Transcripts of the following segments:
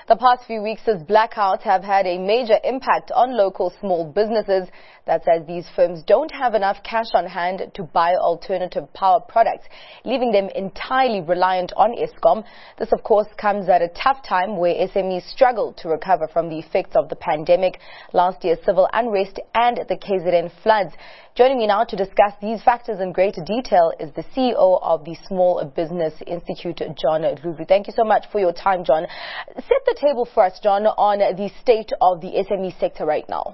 The past few weeks' blackouts have had a major impact on local small businesses. That's as these firms don't have enough cash on hand to buy alternative power products, leaving them entirely reliant on Eskom. This, of course, comes at a tough time where SMEs struggle to recover from the effects of the pandemic, last year's civil unrest and the KZN floods. Joining me now to discuss these factors in greater detail is the CEO of the Small Business Institute, John Dludlu. Thank you so much for your time, John. Set the table for us, John, on the state of the SME sector right now.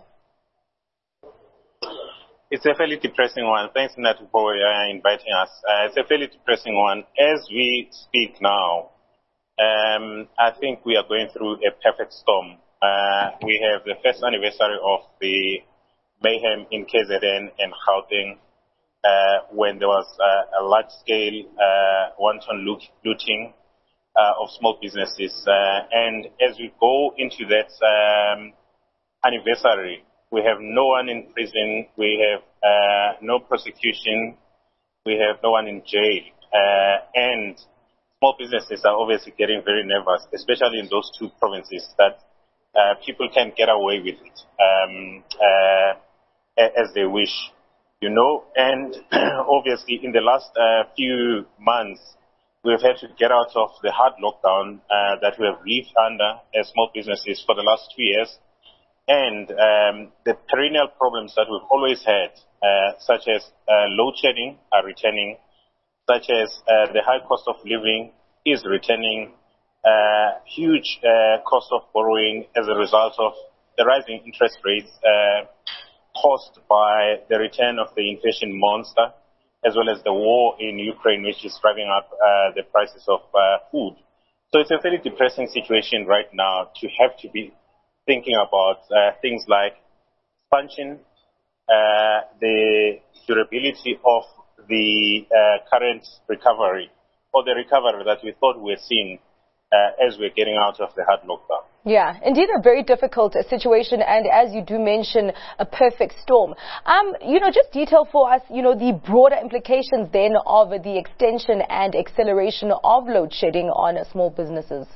It's a fairly depressing one. Thanks, Nat, for inviting us. It's a fairly depressing one. As we speak now, I think we are going through a perfect storm. We have the first anniversary of the mayhem in KZN and Gauteng, when there was a large-scale wanton looting of small businesses. And as we go into that anniversary, we have no one in prison, we have no prosecution, we have no one in jail. And small businesses are obviously getting very nervous, especially in those two provinces, that people can get away with it as they wish, you know. And obviously in the last few months, we've had to get out of the hard lockdown that we have lived under as small businesses for the last 2 years. And the perennial problems that we've always had, such as load shedding, are returning, such as the high cost of living is returning, huge cost of borrowing as a result of the rising interest rates caused by the return of the inflation monster, as well as the war in Ukraine, which is driving up the prices of food. So it's a very depressing situation right now to have to be thinking about things like expansion, the durability of the current recovery, or the recovery that we thought we were seeing as we're getting out of the hard lockdown. Yeah, indeed a very difficult situation, and as you do mention, a perfect storm. Just detail for us, the broader implications then of the extension and acceleration of load shedding on small businesses.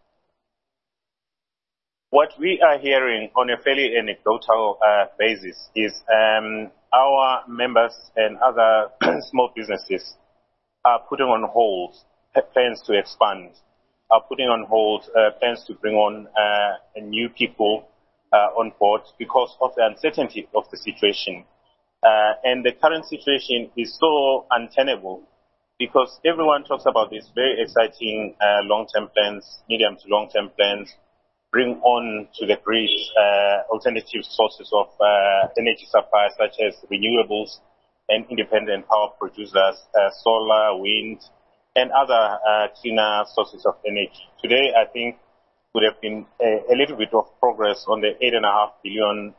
What we are hearing on a fairly anecdotal basis is our members and other small businesses are putting on hold plans to expand, are putting on hold plans to bring on new people on board because of the uncertainty of the situation. And the current situation is so untenable because everyone talks about these very exciting long-term plans, medium to long-term plans, bring on to the grid alternative sources of energy supply such as renewables and independent power producers, solar, wind, and other cleaner sources of energy. Today, I think, would have been a little bit of progress on the 8.5 billion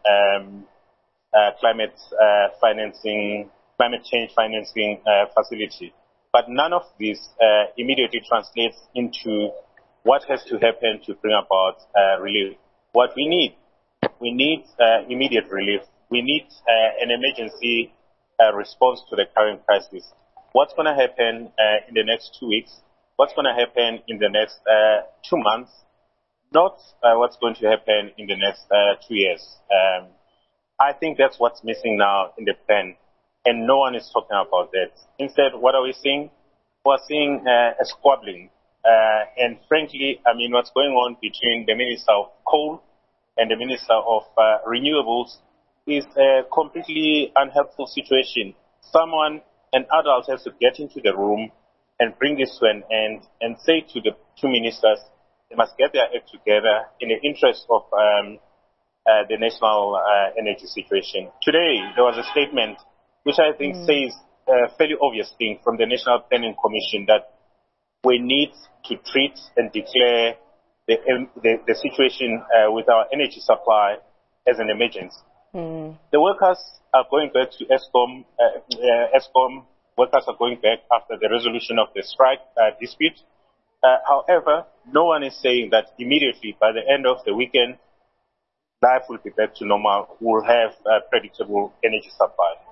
climate change financing facility. But none of this immediately translates into what has to happen to bring about relief. What we need immediate relief. We need an emergency response to the current crisis. What's going to happen in the next 2 weeks? What's going to happen in the next 2 months? Not what's going to happen in the next 2 years. I think that's what's missing now in the plan, and no one is talking about that. Instead, what are we seeing? We're seeing a squabbling. And frankly, I mean, what's going on between the Minister of Coal and the Minister of Renewables is a completely unhelpful situation. An adult has to get into the room and bring this to an end and say to the two ministers, they must get their act together in the interest of the national energy situation. Today, there was a statement which I think says a fairly obvious thing from the National Planning Commission, that we need to treat and declare the situation with our energy supply as an emergency. The workers are going back to Eskom. Eskom workers are going back after the resolution of the strike dispute. However, no one is saying that immediately by the end of the weekend, life will be back to normal. We'll have predictable energy supply.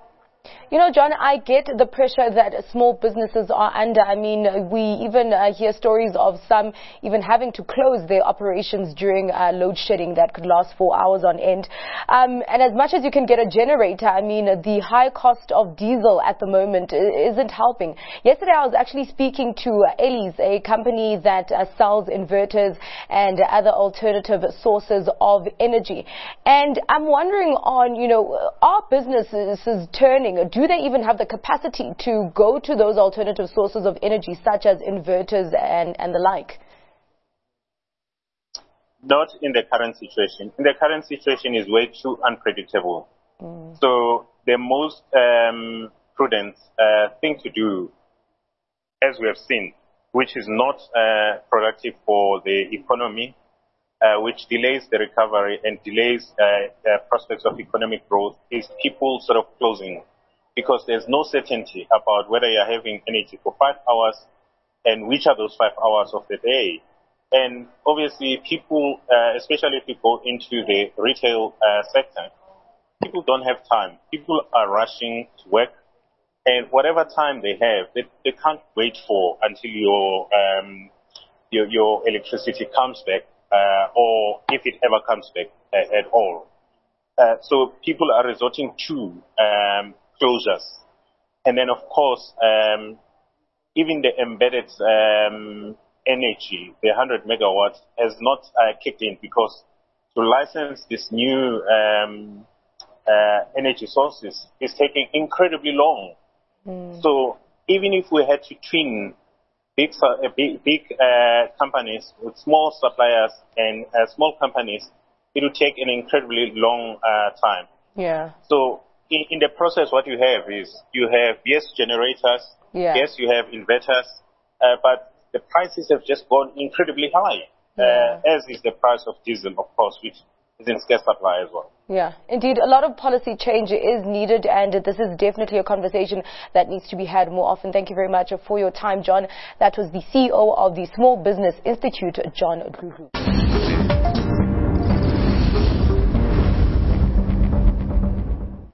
You know, John, I get the pressure that small businesses are under. I mean, we even hear stories of some even having to close their operations during load shedding that could last 4 hours on end. And as much as you can get a generator, I mean, the high cost of diesel at the moment isn't helping. Yesterday, I was actually speaking to Ellie's, a company that sells inverters and other alternative sources of energy. And I'm wondering on, you know, are businesses turning? Do they even have the capacity to go to those alternative sources of energy, such as inverters and the like? Not in the current situation. In the current situation is way too unpredictable. So the most prudent thing to do, as we have seen, which is not productive for the economy, which delays the recovery and delays prospects of economic growth, is people sort of closing, because there's no certainty about whether you're having energy for 5 hours and which are those 5 hours of the day. And obviously people, especially if you go into the retail sector, people don't have time. People are rushing to work, and whatever time they have, they can't wait for until your electricity comes back, or if it ever comes back at all. So people are resorting to closures. And then, of course, even the embedded energy, the 100 megawatts, has not kicked in, because to license this new energy sources is taking incredibly long. So even if we had to twin big companies with small suppliers and small companies, it would take an incredibly long time. Yeah. So in the process, what you have is you have, yes, generators, yes, you have inverters, but the prices have just gone incredibly high, as is the price of diesel, of course, which is in scarce supply as well. Yeah, indeed, a lot of policy change is needed, and this is definitely a conversation that needs to be had more often. Thank you very much for your time, John. That was the CEO of the Small Business Institute, John Dludlu.